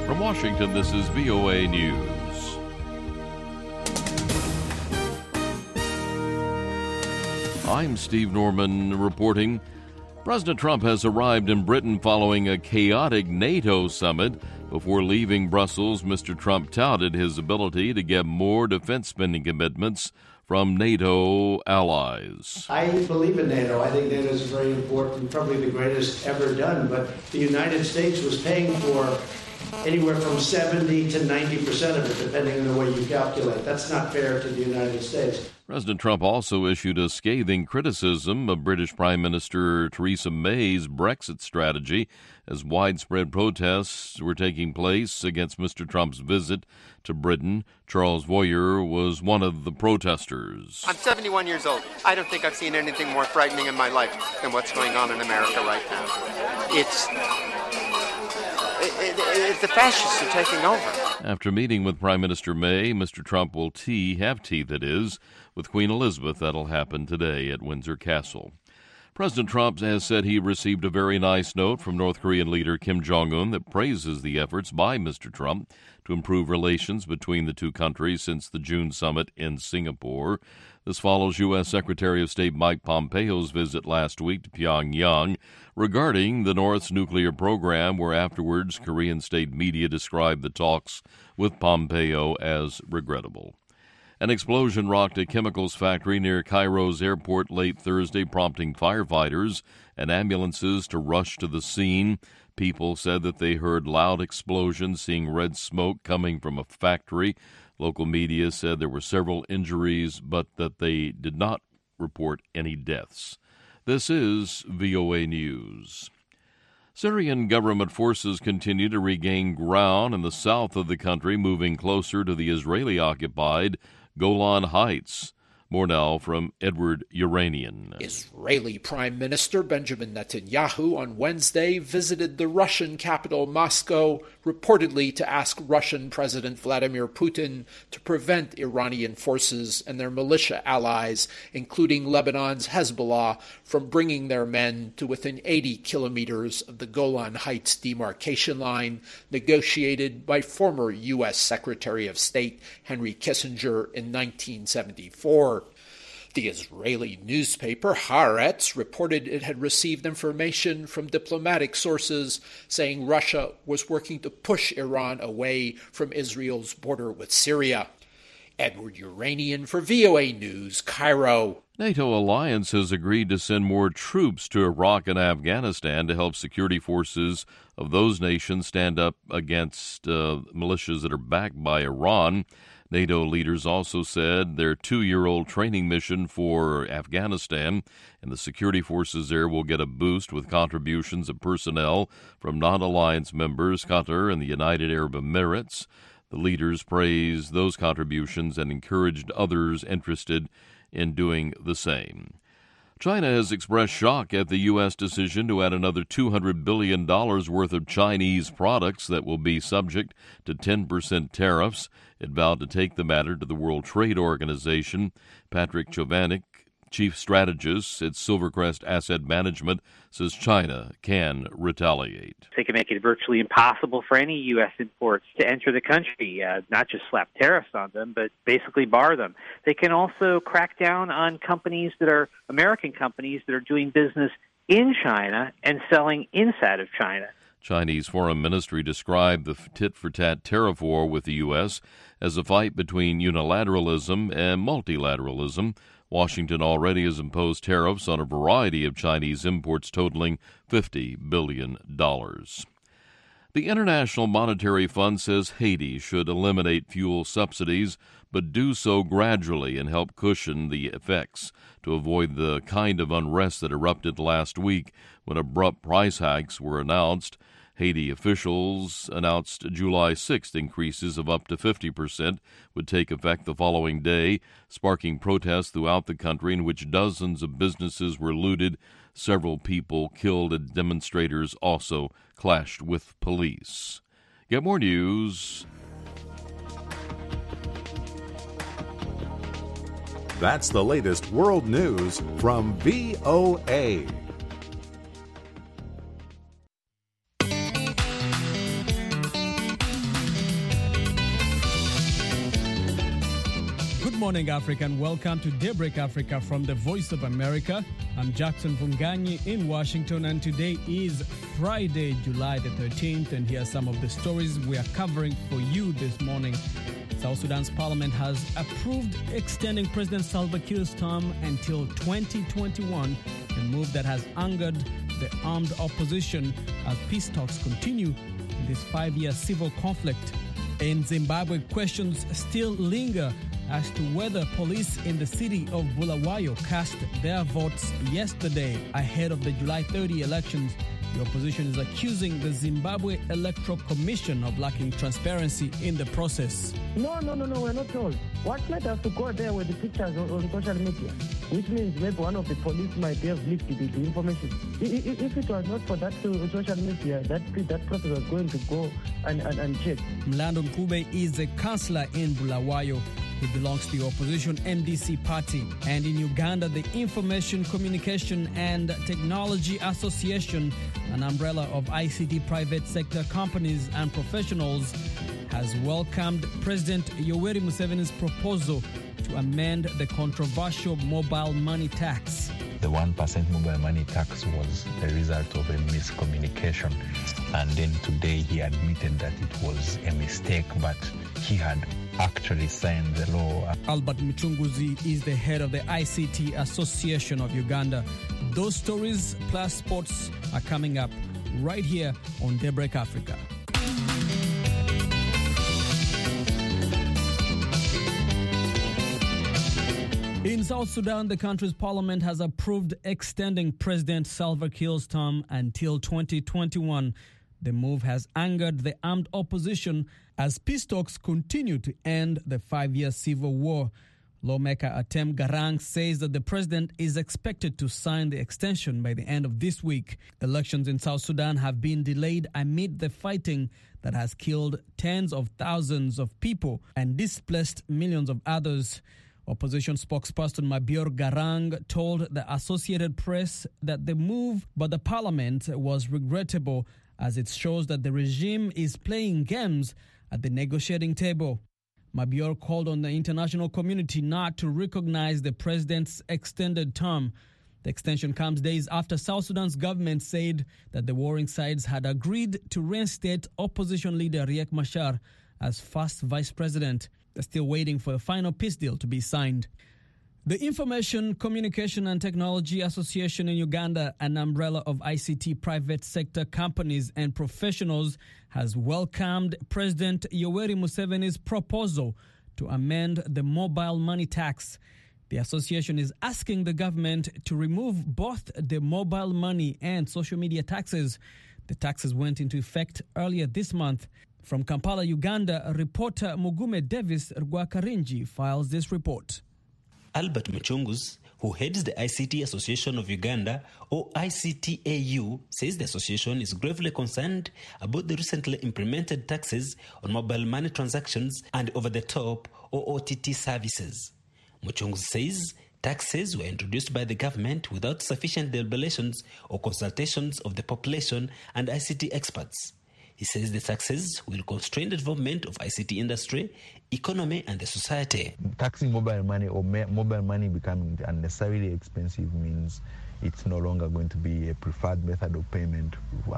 From Washington, this is VOA News. I'm Steve Norman reporting. President Trump has arrived in Britain following a chaotic NATO summit. Before leaving Brussels, Mr. Trump touted his ability to get more defense spending commitments from NATO allies. I believe in NATO. I think NATO is very important, probably the greatest ever done. But the United States was paying for anywhere from 70 to 90% of it, depending on the way you calculate. That's not fair to the United States. President Trump also issued a scathing criticism of British Prime Minister Theresa May's Brexit strategy as widespread protests were taking place against Mr. Trump's visit to Britain. Charles Voyer was one of the protesters. I'm 71 years old. I don't think I've seen anything more frightening in my life than what's going on in America right now. The fascists are taking over. After meeting with Prime Minister May, Mr. Trump will have tea, with Queen Elizabeth. That'll happen today at Windsor Castle. President Trump has said he received a very nice note from North Korean leader Kim Jong-un that praises the efforts by Mr. Trump to improve relations between the two countries since the June summit in Singapore. This follows U.S. Secretary of State Mike Pompeo's visit last week to Pyongyang regarding the North's nuclear program, where afterwards Korean state media described the talks with Pompeo as regrettable. An explosion rocked a chemicals factory near Cairo's airport late Thursday, prompting firefighters and ambulances to rush to the scene. People said that they heard loud explosions, seeing red smoke coming from a factory. Local media said there were several injuries, but that they did not report any deaths. This is VOA News. Syrian government forces continue to regain ground in the south of the country, moving closer to the Israeli-occupied Golan Heights. More now from Edward Uranian. Israeli Prime Minister Benjamin Netanyahu on Wednesday visited the Russian capital Moscow, reportedly to ask Russian President Vladimir Putin to prevent Iranian forces and their militia allies, including Lebanon's Hezbollah, from bringing their men to within 80 kilometers of the Golan Heights demarcation line negotiated by former U.S. Secretary of State Henry Kissinger in 1974. The Israeli newspaper Haaretz reported it had received information from diplomatic sources saying Russia was working to push Iran away from Israel's border with Syria. Edward Uranian for VOA News, Cairo. NATO alliance has agreed to send more troops to Iraq and Afghanistan to help security forces of those nations stand up against militias that are backed by Iran. NATO leaders also said their 2-year-old training mission for Afghanistan and the security forces there will get a boost with contributions of personnel from non-alliance members, Qatar and the United Arab Emirates. The leaders praised those contributions and encouraged others interested in doing the same. China has expressed shock at the U.S. decision to add another $200 billion worth of Chinese products that will be subject to 10% tariffs. It vowed to take the matter to the World Trade Organization. Patrick Chovanec, chief strategist at Silvercrest Asset Management, says China can retaliate. They can make it virtually impossible for any U.S. imports to enter the country, not just slap tariffs on them, but basically bar them. They can also crack down on companies that are American companies that are doing business in China and selling inside of China. Chinese Foreign Ministry described the tit-for-tat tariff war with the U.S. as a fight between unilateralism and multilateralism. Washington already has imposed tariffs on a variety of Chinese imports totaling $50 billion. The International Monetary Fund says Haiti should eliminate fuel subsidies, but do so gradually and help cushion the effects to avoid the kind of unrest that erupted last week when abrupt price hikes were announced. Haiti officials announced July 6th increases of up to 50% would take effect the following day, sparking protests throughout the country in which dozens of businesses were looted, several people killed, and demonstrators also clashed with police. Get more news. That's the latest world news from VOA. morning, Africa, and welcome to Daybreak Africa from the Voice of America. I'm Jackson Vunganyi in Washington, and today is Friday, July the 13th, and here are some of the stories we are covering for you this morning. South Sudan's parliament has approved extending President Salva Kiir's term until 2021, a move that has angered the armed opposition as peace talks continue in this 5-year civil conflict. In Zimbabwe, questions still linger as to whether police in the city of Bulawayo cast their votes yesterday ahead of the July 30 elections. The opposition is accusing the Zimbabwe Electoral Commission of lacking transparency in the process. No, we're not told. What led us to go there were the pictures on social media, which means maybe one of the police might have leaked the information. If it was not for that social media, that process was going to go and check. Mlando Nkube is a councillor in Bulawayo. He belongs to the opposition NDC party. And in Uganda, the Information, Communication and Technology Association, an umbrella of ICT private sector companies and professionals, has welcomed President Yoweri Museveni's proposal to amend the controversial mobile money tax. The 1% mobile money tax was a result of a miscommunication. And then today he admitted that it was a mistake, but he had actually signed the law. Albert Muchunguzi is the head of the ICT Association of Uganda. Those stories plus sports are coming up right here on Daybreak Africa. In South Sudan, the country's parliament has approved extending President Salva Kiir's term until 2021. The move has angered the armed opposition as peace talks continue to end the 5-year civil war. Lawmaker Atem Garang says that the president is expected to sign the extension by the end of this week. Elections in South Sudan have been delayed amid the fighting that has killed tens of thousands of people and displaced millions of others. Opposition spokesperson Mabior Garang told the Associated Press that the move by the parliament was regrettable as it shows that the regime is playing games at the negotiating table. Mabior called on the international community not to recognize the president's extended term. The extension comes days after South Sudan's government said that the warring sides had agreed to reinstate opposition leader Riek Machar as first vice president. They're still waiting for a final peace deal to be signed. The Information, Communication and Technology Association in Uganda, an umbrella of ICT private sector companies and professionals, has welcomed President Yoweri Museveni's proposal to amend the mobile money tax. The association is asking the government to remove both the mobile money and social media taxes. The taxes went into effect earlier this month. From Kampala, Uganda, reporter Mugume Davis Rwakarinji files this report. Albert Muchunguzi, who heads the ICT Association of Uganda, or ICTAU, says the association is gravely concerned about the recently implemented taxes on mobile money transactions and over-the-top or OTT services. Muchunguzi says taxes were introduced by the government without sufficient deliberations or consultations of the population and ICT experts. He says the taxes will constrain the development of ICT industry, economy and the society. Taxing mobile money or mobile money becoming unnecessarily expensive means it's no longer going to be a preferred method of payment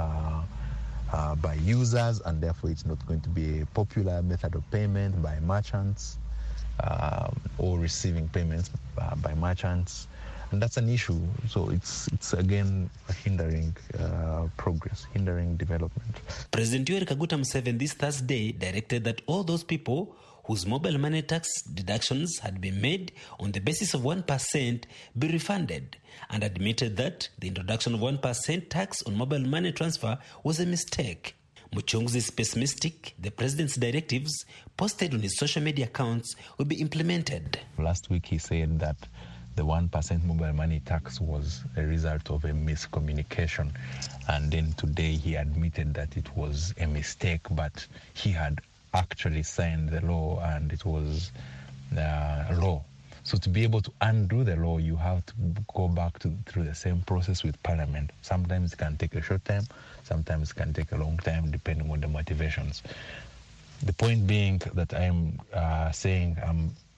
by users, and therefore it's not going to be a popular method of payment by merchants or receiving payments by merchants. And that's an issue. So it's again hindering progress, hindering development. President Yoweri Kaguta Museveni this Thursday directed that all those people whose mobile money tax deductions had been made on the basis of 1% be refunded, and admitted that the introduction of 1% tax on mobile money transfer was a mistake. Muchunguzi is pessimistic the president's directives posted on his social media accounts will be implemented. Last week he said that the 1% mobile money tax was a result of a miscommunication. And then today he admitted that it was a mistake, but he had actually signed the law and it was law. So to be able to undo the law, you have to go back through the same process with Parliament. Sometimes it can take a short time, sometimes it can take a long time, depending on the motivations. The point being that I'm saying I'm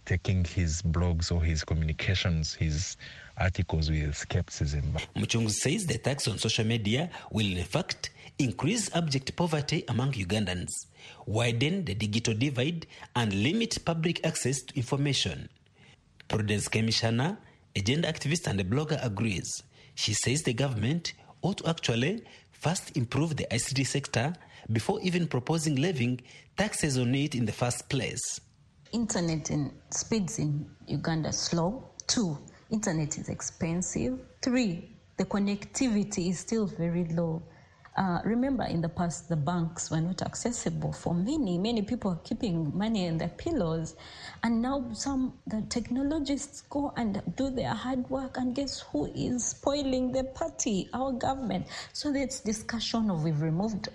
taking his blogs or his communications, his articles with skepticism. Muchungu says the tax on social media will in fact increase abject poverty among Ugandans, widen the digital divide, and limit public access to information. Prudence Kemishana, a gender activist and a blogger, agrees. She says the government ought to actually first improve the ICT sector before even proposing levying taxes on it in the first place. Internet speeds in Uganda slow. 2, internet is expensive. 3, the connectivity is still very low. Remember, in the past, the banks were not accessible for many people keeping money in their pillows. And now the technologists go and do their hard work, and guess who is spoiling the party? Our government. So this discussion of we've removed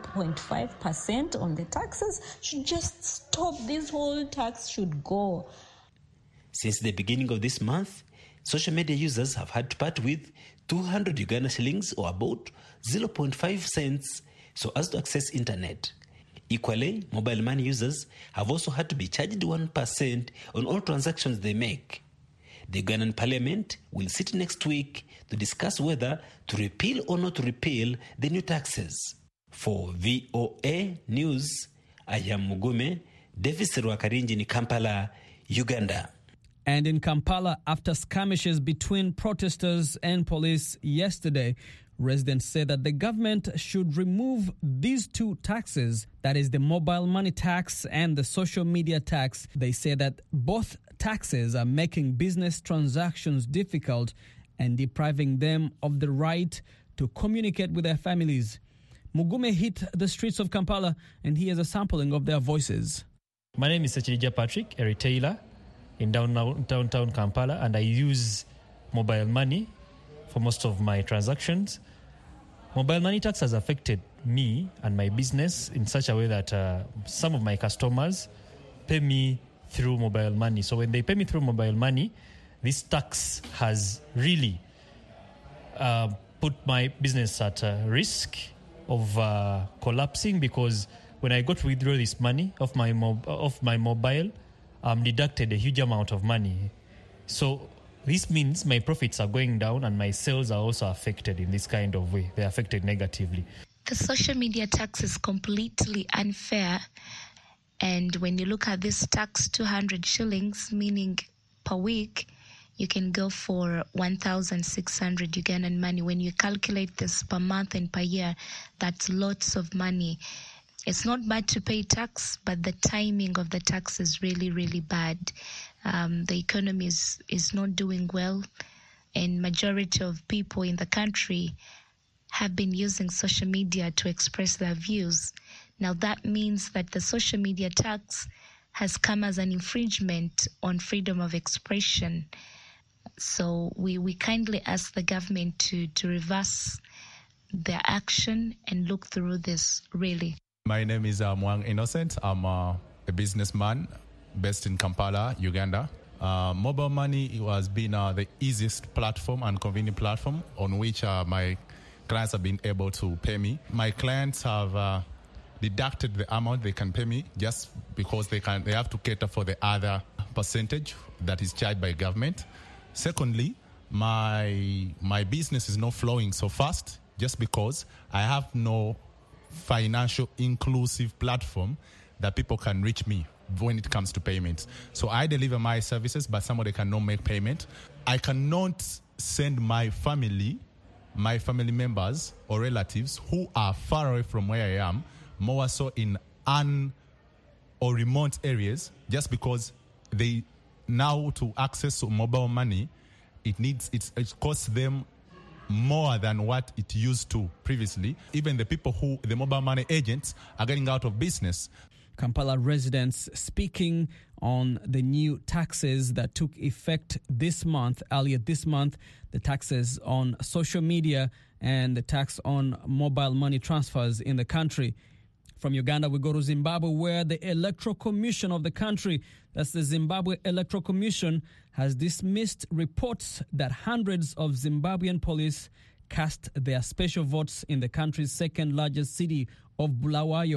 0.5% on the taxes should just stop. This whole tax should go. Since the beginning of this month, social media users have had to part with 200 Uganda shillings, or about 0.5 cents, so as to access internet. Equally, mobile money users have also had to be charged 1% on all transactions they make. The Ugandan Parliament will sit next week to discuss whether to repeal or not to repeal the new taxes. For VOA News, I am Mugume, Davis Rwakarinji in Kampala, Uganda. And in Kampala, after skirmishes between protesters and police yesterday, residents say that the government should remove these two taxes, that is the mobile money tax and the social media tax. They say that both taxes are making business transactions difficult and depriving them of the right to communicate with their families. Mugume hit the streets of Kampala, and here's a sampling of their voices. My name is Sechirija Patrick, a retailer in downtown Kampala, and I use mobile money for most of my transactions. Mobile money tax has affected me and my business in such a way that some of my customers pay me through mobile money. So when they pay me through mobile money, this tax has really put my business at risk of collapsing, because when I go to withdraw this money off my mobile, I'm deducted a huge amount of money. So this means my profits are going down and my sales are also affected in this kind of way. They're affected negatively. The social media tax is completely unfair. And when you look at this tax, 200 shillings, meaning per week, you can go for 1,600 Ugandan money. When you calculate this per month and per year, that's lots of money. It's not bad to pay tax, but the timing of the tax is really, really bad. The economy is not doing well, and majority of people in the country have been using social media to express their views. Now that means that the social media tax has come as an infringement on freedom of expression. So we kindly ask the government to reverse their action and look through this, really. My name is Mwang Innocent. I'm a businessman based in Kampala, Uganda. Mobile money has been the easiest platform and convenient platform on which my clients have been able to pay me. My clients have deducted the amount they can pay me just because they have to cater for the other percentage that is charged by government. Secondly, my business is not flowing so fast just because I have no financial inclusive platform that people can reach me when it comes to payments. So I deliver my services, but somebody cannot make payment. I cannot send my family members or relatives who are far away from where I am, more so in or remote areas, just because they now to access mobile money, it costs them more than what it used to previously. Even the mobile money agents are getting out of business. Kampala residents speaking on the new taxes that took effect earlier this month, the taxes on social media and the tax on mobile money transfers in the country. From Uganda, we go to Zimbabwe, where the Electoral Commission of the country, that's the Zimbabwe Electoral Commission, has dismissed reports that hundreds of Zimbabwean police cast their special votes in the country's second largest city of Bulawayo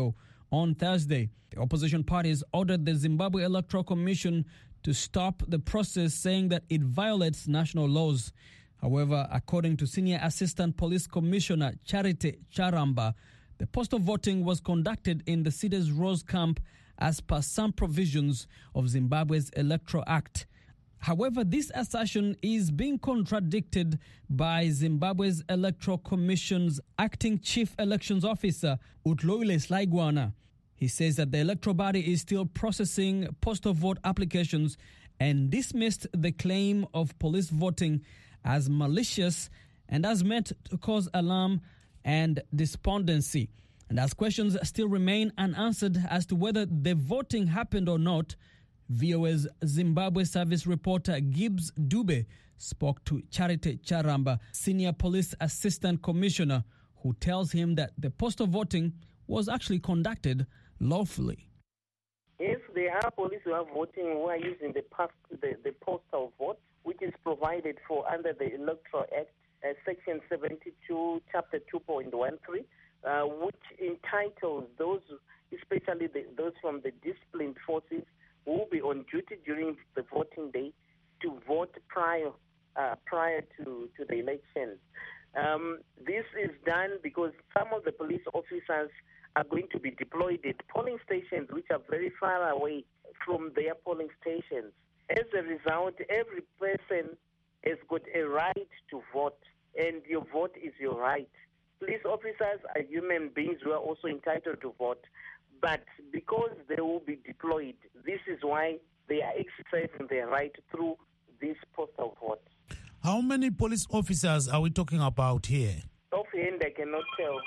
On Thursday, the opposition parties ordered the Zimbabwe Electoral Commission to stop the process, saying that it violates national laws. However, according to Senior Assistant Police Commissioner Charity Charamba, the postal voting was conducted in the city's Rose Camp as per some provisions of Zimbabwe's Electoral Act. However, this assertion is being contradicted by Zimbabwe's Electoral Commission's acting Chief Elections Officer, Utloile Slaigwana. He says that the electoral body is still processing postal vote applications and dismissed the claim of police voting as malicious and as meant to cause alarm and despondency. And as questions still remain unanswered as to whether the voting happened or not, VOA's Zimbabwe service reporter Gibbs Dube spoke to Charity Charamba, Senior Police Assistant Commissioner, who tells him that the postal voting was actually conducted lawfully. If there are police who are voting who are using the postal vote, which is provided for under the Electoral Act, Section 72, Chapter 2.13, which entitles those, especially those from the disciplined forces, who will be on duty during the voting day to vote prior to the elections. This is done because some of the police officers are going to be deployed at polling stations which are very far away from their polling stations. As a result, every person has got a right to vote, and your vote is your right. Police officers are human beings who are also entitled to vote. But because they will be deployed, this is why they are exercising their right through this postal vote. How many police officers are we talking about here? Offhand, I cannot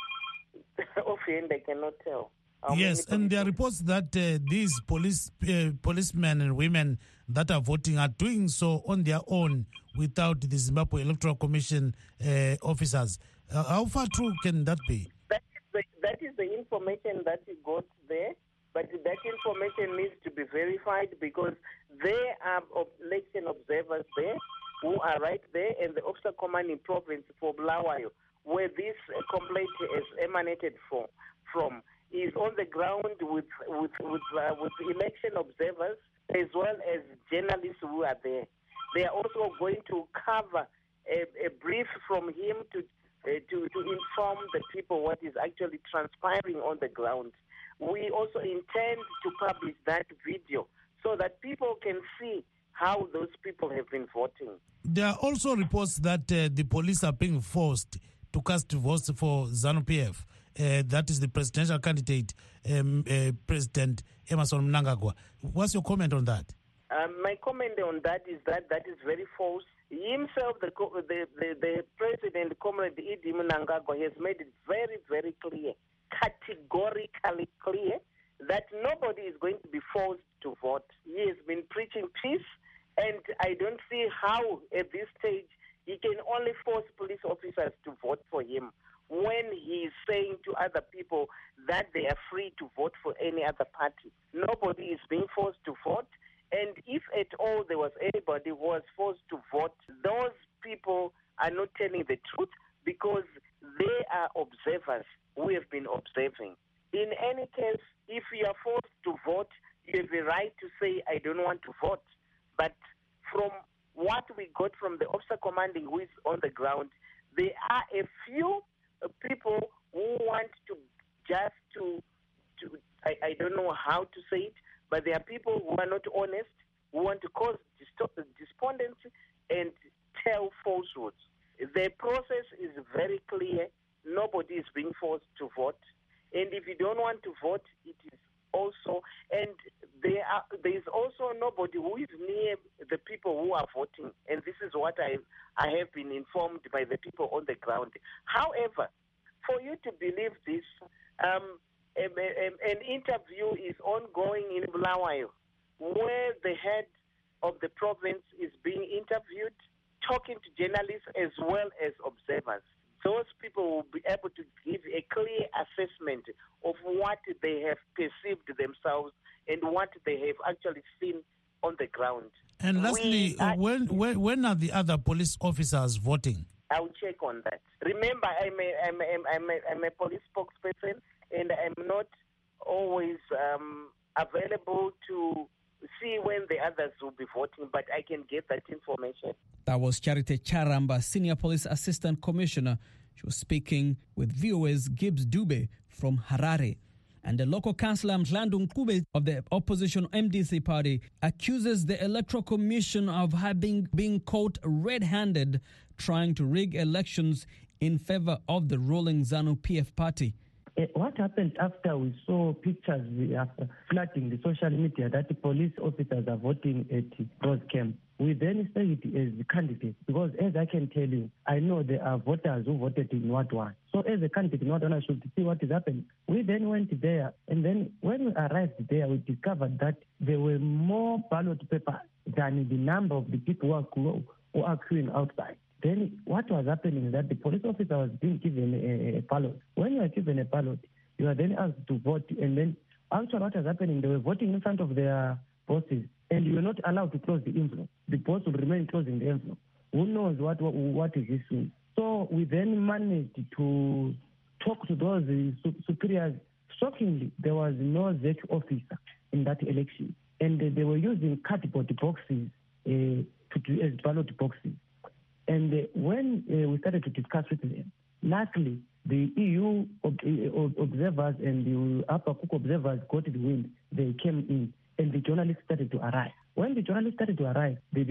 tell. Yes, and there are reports that these policemen and women that are voting are doing so on their own without the Zimbabwe Electoral Commission officers. How far true can that be? That is the information that you got there, but that information needs to be verified because there are election observers there who are right there, and the officer commanding province for Bulawayo, where this complaint is emanated from, is on the ground with election observers as well as journalists who are there. They are also going to cover a brief from him to inform the people what is actually transpiring on the ground. We also intend to publish that video so that people can see how those people have been voting. There are also reports that the police are being forced to cast votes for ZANU-PF. That is the presidential candidate, President Emmerson Mnangagwa. What's your comment on that? My comment on that is very false. Himself, the President, Comrade Idi Mnangagwa, has made it very, very clear, categorically clear, that nobody is going to be forced to vote. He has been preaching peace, and I don't see how, at this stage, he can only force police officers to vote for him when he is saying to other people that they are free to vote for any other party. Nobody is being forced to vote. And if at all there was anybody who was forced to vote, those people are not telling the truth because they are observers who have been observing. In any case, if you are forced to vote, you have the right to say, I don't want to vote. But from what we got from the officer commanding who is on the ground, there are a few people who want to I don't know how to say it, but there are people who are not honest, who want to cause despondency and tell falsehoods. The process is very clear. Nobody is being forced to vote. And if you don't want to vote, it is also, and there is also nobody who is near the people who are voting. And this is what I have been informed by the people on the ground. However, for you to believe this, an interview is ongoing in Bulawayo, where the head of the province is being interviewed, talking to journalists as well as observers. Those people will be able to give a clear assessment of what they have perceived themselves and what they have actually seen on the ground. And lastly, when are the other police officers voting? I'll check on that. Remember, I'm a police spokesperson, and I'm not always available to see when the others will be voting, but I can get that information. That was Charity Charamba, Senior Police Assistant Commissioner. She was speaking with VOA's Gibbs Dube from Harare. And the local councillor Mhlandu Mncube of the opposition MDC party accuses the Electoral Commission of having been caught red-handed trying to rig elections in favor of the ruling ZANU-PF party. What happened after we saw pictures flooding the social media that the police officers are voting at Rose Camp? We then said as candidates, because as I can tell you, I know there are voters who voted in Wadwan. So as a candidate in Wadwan, I should see what is happening. We then went there, and then when we arrived there, we discovered that there were more ballot papers than the number of the people who are queuing outside. Then what was happening is that the police officer was being given a ballot. When you are given a ballot, you are then asked to vote, and then actually what was happening, they were voting in front of their bosses, and you were not allowed to close the envelope. The boss would remain closing the envelope. Who knows what is this mean? So we then managed to talk to those superiors. Shockingly, there was no ZEC officer in that election, and they were using cardboard boxes as ballot boxes. And when we started to discuss with them, luckily the EU observers and the Upper Cook observers got the wind. They came in, and the journalists started to arrive. When the journalists started to arrive, the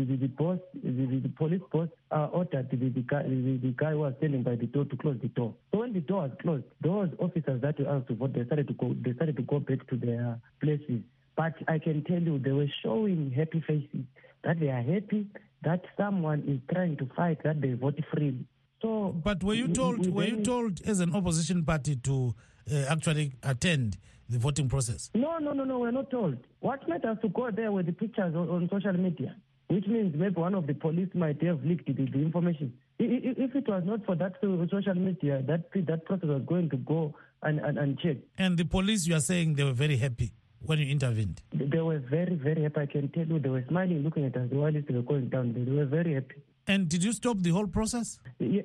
police boss ordered the guy who was standing by the door to close the door. So when the door was closed, those officers that were asked to vote, they started to go back to their places. But I can tell you, they were showing happy faces, that they are happy that someone is trying to fight that they vote freely. So, but were you told as an opposition party to actually attend the voting process? No, we're not told. What made us to go there were the pictures on social media, which means maybe one of the police might have leaked the information. If it was not for that social media, that process was going to go and check. And the police, you are saying they were very happy when you intervened? They were very, very happy. I can tell you, they were smiling, looking at us while they were going down. They were very happy. And did you stop the whole process?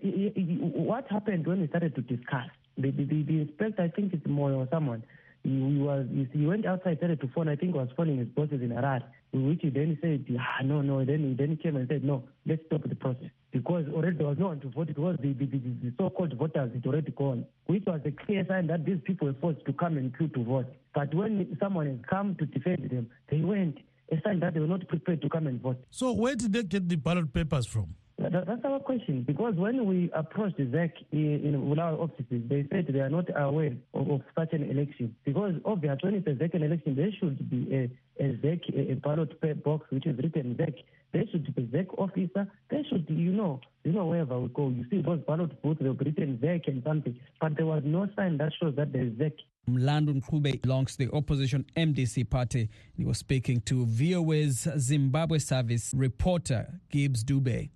What happened when we started to discuss? The inspector, I think it's Moyo or someone, he went outside, started to phone. I think he was phoning his bosses in Harare, which he then said, no. Then he came and said, no, let's stop the process. Because already there was no one to vote. It was the so-called voters had already gone, which was a clear sign that these people were forced to come and queue to vote. But when someone has come to defend them, they went, a sign that they were not prepared to come and vote. So where did they get the ballot papers from? That's our question. Because when we approached the ZEC in our offices, they said they are not aware of such an election. Because obviously, when it's a ZEC election, there should be a ZEC, a ballot box which is written ZEC. There should be a ZEC officer. There should be, wherever we go, you see those ballot booths, they've written ZEC and something. But there was no sign that shows that there is ZEC. Mhlandu Mncube belongs to the opposition MDC party. He was speaking to VOA's Zimbabwe service reporter, Gibbs Dube.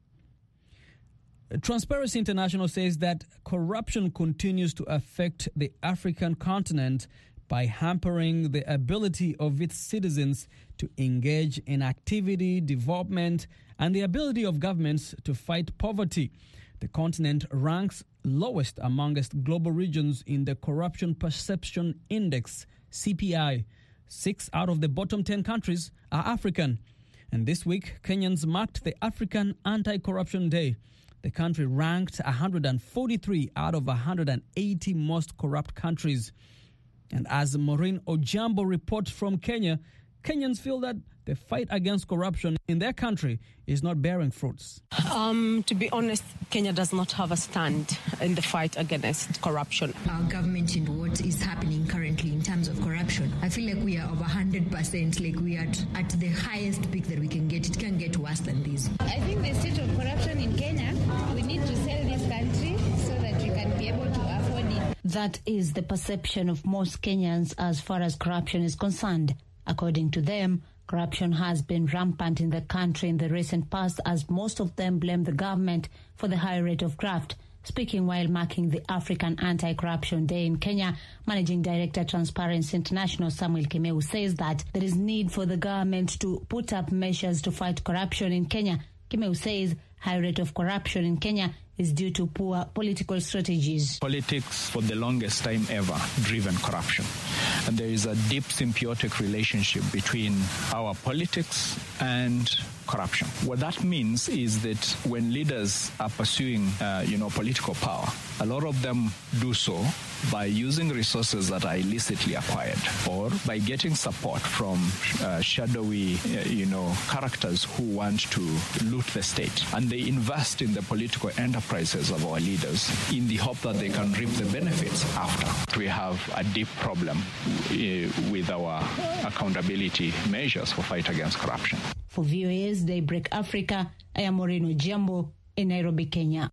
Transparency International says that corruption continues to affect the African continent by hampering the ability of its citizens to engage in activity, development, and the ability of governments to fight poverty. The continent ranks lowest amongst global regions in the Corruption Perception Index, CPI. 6 out of the bottom 10 countries are African. And this week, Kenyans marked the African Anti-Corruption Day. The country ranked 143 out of 180 most corrupt countries. And as Maureen Ojambo reports from Kenya, Kenyans feel that the fight against corruption in their country is not bearing fruits. To be honest, Kenya does not have a stand in the fight against corruption. Our government and what is happening currently in terms of corruption, I feel like we are over 100%, like we are at the highest peak that we can get. It can get worse than this. I think the state of corruption in Kenya, we need to sell this country so that we can be able to afford it. That is the perception of most Kenyans as far as corruption is concerned. According to them, corruption has been rampant in the country in the recent past, as most of them blame the government for the high rate of graft. Speaking while marking the African Anti-Corruption Day in Kenya, Managing Director Transparency International Samuel Kimeu says that there is need for the government to put up measures to fight corruption in Kenya. Kimeu says high rate of corruption in Kenya is due to poor political strategies. Politics for the longest time ever driven corruption. And there is a deep symbiotic relationship between our politics and corruption. What that means is that when leaders are pursuing, political power, a lot of them do so by using resources that are illicitly acquired or by getting support from shadowy, characters who want to loot the state. And they invest in the political enterprises of our leaders in the hope that they can reap the benefits after. We have a deep problem with our accountability measures for fight against corruption. For VOA's Daybreak Africa, I am Moreno Jambo in Nairobi, Kenya.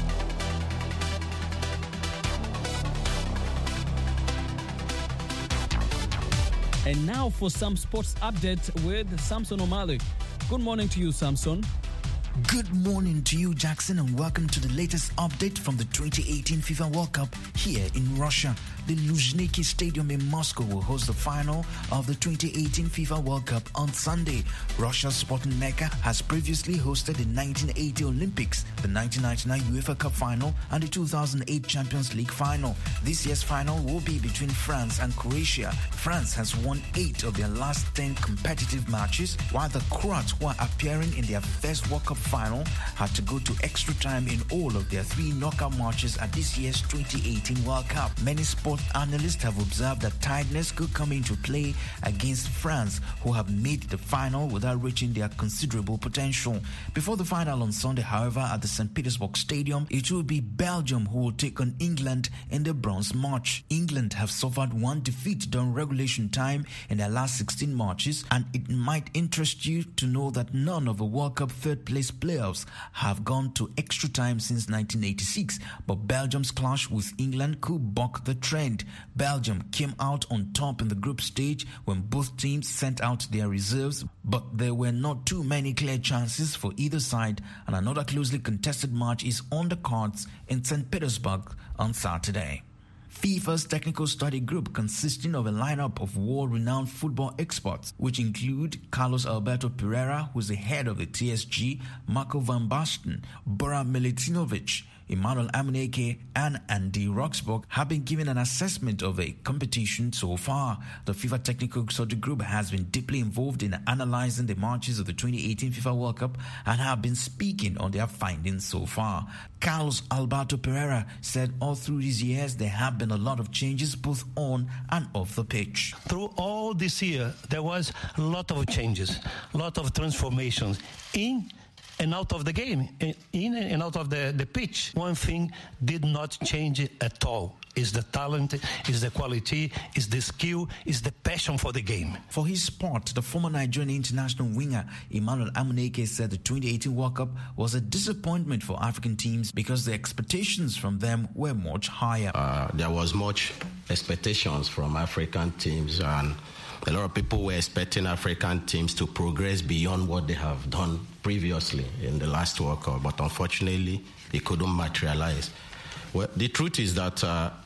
And now for some sports updates with Samson Omale. Good morning to you, Samson. Good morning to you, Jackson, and welcome to the latest update from the 2018 FIFA World Cup here in Russia. The Luzhniki Stadium in Moscow will host the final of the 2018 FIFA World Cup on Sunday. Russia's sporting mecca has previously hosted the 1980 Olympics, the 1999 UEFA Cup final, and the 2008 Champions League final. This year's final will be between France and Croatia. France has won 8 of their last 10 competitive matches, while the Croats, who are appearing in their first World Cup final, had to go to extra time in all of their 3 knockout matches at this year's 2018 World Cup. Many sports analysts have observed that tiredness could come into play against France, who have made the final without reaching their considerable potential. Before the final on Sunday, however, at the St. Petersburg Stadium, it will be Belgium who will take on England in the bronze match. England have suffered 1 defeat during regulation time in their last 16 matches, and it might interest you to know that none of the World Cup third-place playoffs have gone to extra time since 1986, but Belgium's clash with England could buck the trend. Belgium came out on top in the group stage when both teams sent out their reserves, but there were not too many clear chances for either side, and another closely contested match is on the cards in St. Petersburg on Saturday. FIFA's technical study group, consisting of a lineup of world-renowned football experts, which include Carlos Alberto Pereira, who is the head of the TSG, Marco van Basten, Bora Milutinovic, Emmanuel Amuneke, and Andy Roxburgh, have been given an assessment of a competition so far. The FIFA Technical Study Group has been deeply involved in analyzing the matches of the 2018 FIFA World Cup and have been speaking on their findings so far. Carlos Alberto Pereira said all through these years there have been a lot of changes both on and off the pitch. Through all this year, there was a lot of changes, a lot of transformations in and out of the game, in and out of the pitch. One thing did not change at all. Is the talent, is the quality, is the skill, is the passion for the game. For his part, the former Nigerian international winger Emmanuel Amuneke said the 2018 World Cup was a disappointment for African teams because the expectations from them were much higher. There was much expectations from African teams, and a lot of people were expecting African teams to progress beyond what they have done previously in the last World Cup, but unfortunately, it couldn't materialize. Well, the truth is that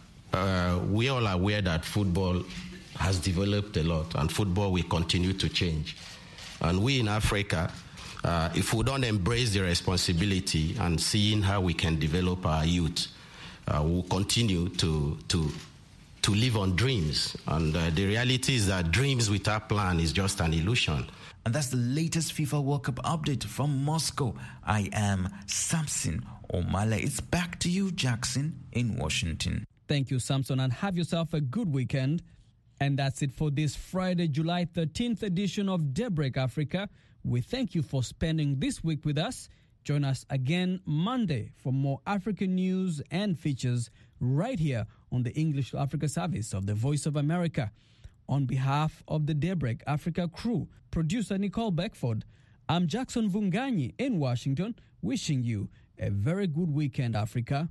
we all are aware that football has developed a lot, and football will continue to change. And we in Africa, if we don't embrace the responsibility and seeing how we can develop our youth, we'll continue to live on dreams. And the reality is that dreams without plan is just an illusion. And that's the latest FIFA World Cup update from Moscow. I am Samson Omale. It's back to you, Jackson, in Washington. Thank you, Samson, and have yourself a good weekend. And that's it for this Friday, July 13th edition of Daybreak Africa. We thank you for spending this week with us. Join us again Monday for more African news and features right here on the English to Africa service of the Voice of America. On behalf of the Daybreak Africa crew, producer Nicole Beckford, I'm Jackson Vunganyi in Washington, wishing you a very good weekend, Africa.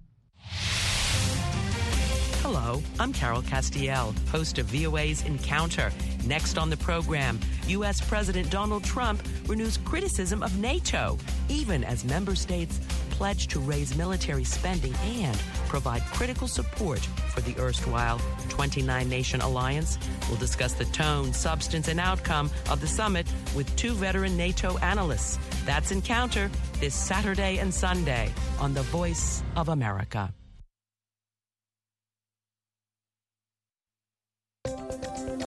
Hello, I'm Carol Castiel, host of VOA's Encounter. Next on the program, U.S. President Donald Trump renews criticism of NATO, even as member states pledged to raise military spending and provide critical support for the erstwhile 29-nation alliance. We'll discuss the tone, substance, and outcome of the summit with 2 veteran NATO analysts. That's Encounter this Saturday and Sunday on The Voice of America.